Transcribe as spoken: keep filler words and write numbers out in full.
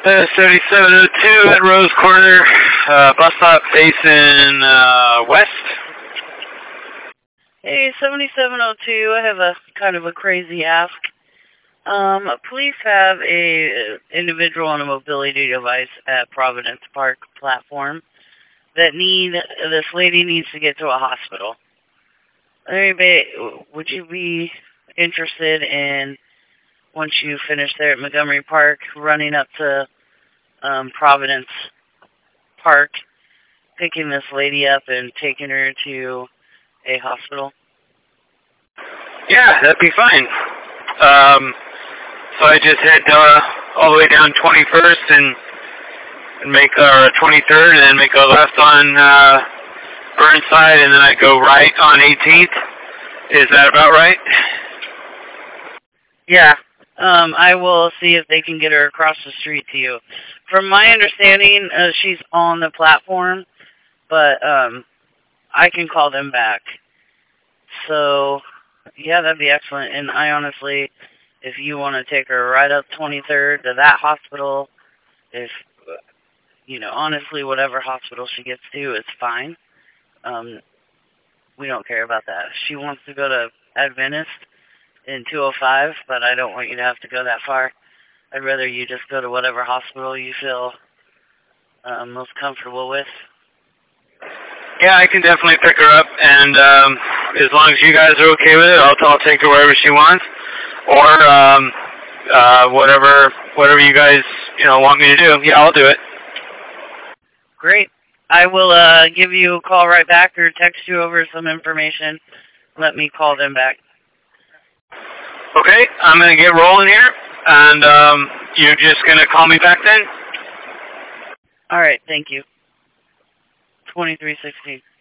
Uh, seventy-seven oh two at Rose Corner, uh, bus stop facing uh, west. Hey, seventy-seven oh two, I have a kind of a crazy ask. Um, police have a individual on a mobility device at Providence Park platform that need, this lady needs to get to a hospital. Anyway, would you be interested in, once you finish there at Montgomery Park, running up to um, Providence Park, picking this lady up and taking her to a hospital? Yeah, that'd be fine. Um, so I just head uh, all the way down twenty-first and, and make our twenty-third and then make a left on uh, Burnside and then I go right on eighteenth. Is that about right? Yeah. Um, I will see if they can get her across the street to you. From my understanding, uh, she's on the platform, but um, I can call them back. So, yeah, that'd be excellent. And I honestly, if you want to take her right up twenty-third to that hospital, if, you know, honestly, whatever hospital she gets to is fine. Um, we don't care about that. If she wants to go to Adventist in two oh five, but I don't want you to have to go that far. I'd rather you just go to whatever hospital you feel uh, most comfortable with. Yeah, I can definitely pick her up, and um, as long as you guys are okay with it, I'll, I'll take her wherever she wants, or um, uh, whatever whatever you guys you know want me to do. Yeah, I'll do it. Great. I will uh, give you a call right back or text you over some information. Let me call them back. Okay, I'm going to get rolling here, and um, you're just going to call me back then? All right, thank you. twenty-three sixteen.